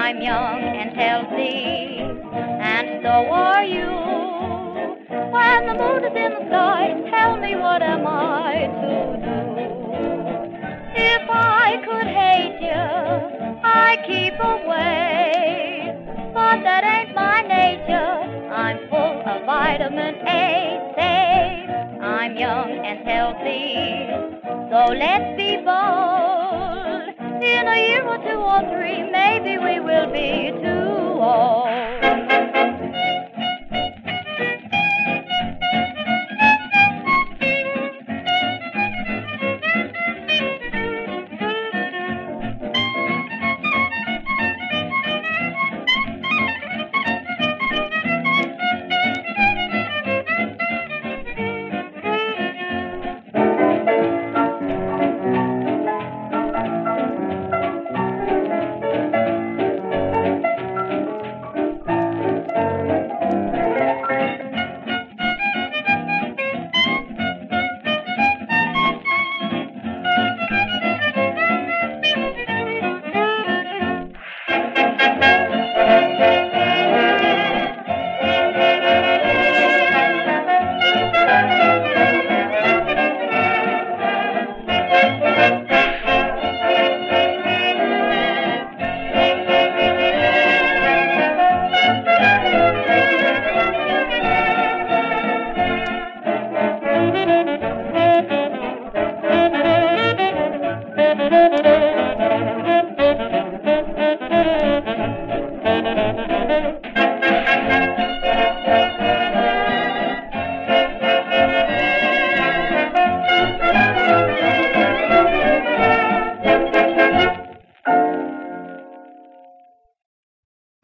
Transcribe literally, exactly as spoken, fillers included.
I'm young and healthy, and so are you. When the moon is in the sky, tell me what am I to do? If I could hate you, I'd keep away, but that ain't my nature. I'm full of vitamin A. Say, I'm young and healthy, so let's be bold. In a year or two or three, maybe we will be